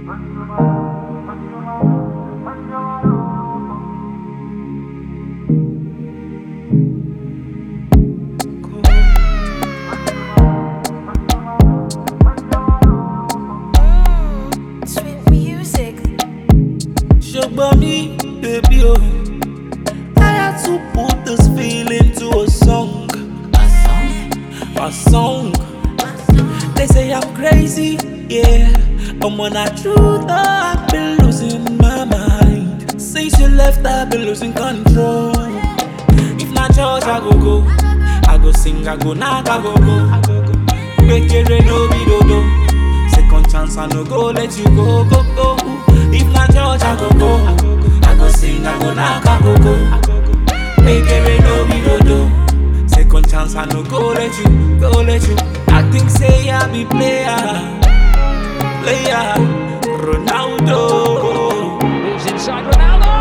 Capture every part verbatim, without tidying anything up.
Sweet music. Sugar me, baby, oh. I had to put this feeling to a song. A song? A song. They say I'm crazy, yeah. But when I truth, I've been losing my mind. Since you left, I've been losing control. If not church, I go go. I go sing, I go knock, I go go. Make it rain, no be do do. Second chance, I no go, let you go, go, go. If not church, I go go. I go sing, I go knock, I go go. Make it rain, no be do do. Second chance, I no go, let you, go, let you. I think say I be player, player, Ronaldo. Moves inside Ronaldo.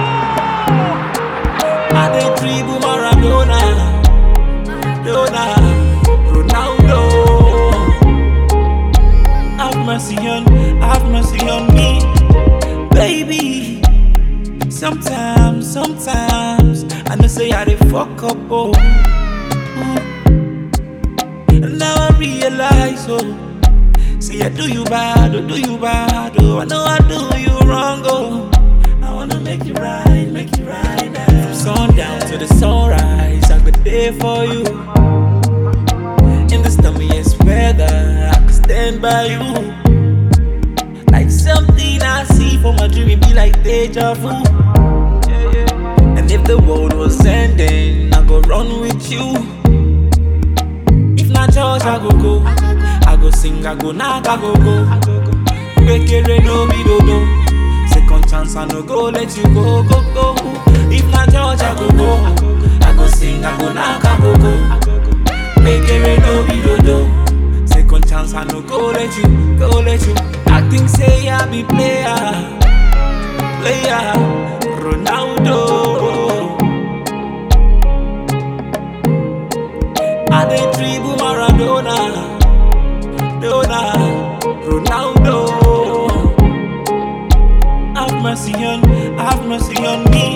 I dey dribble Maradona, Dona, Ronaldo. Have mercy on, have mercy on me, baby. Sometimes, sometimes I know say I dey fuck up, oh. And now I realize, oh, see I do you bad, oh, do you bad, oh. I know I do you wrong, oh. I wanna make you right, make you right now. From sundown to the sunrise, I could there for you. In the stormiest weather, I could stand by you. Like something I see from my dream, it be like deja vu. And if the world was ending, I go run with you. Church, I go go. I go sing, I go knock, I go go. Make it rain, no be do do. Second chance, I no go, let you go, go, go. If not church, I go go. I go sing, I go knock, I go go. Make it rain, no be do do. Second chance, I no go, let you, go, let you. I think say I be player, player, Ronaldo. I dey dribble Maradona, Dona, Ronaldo. Have mercy on, have mercy on me.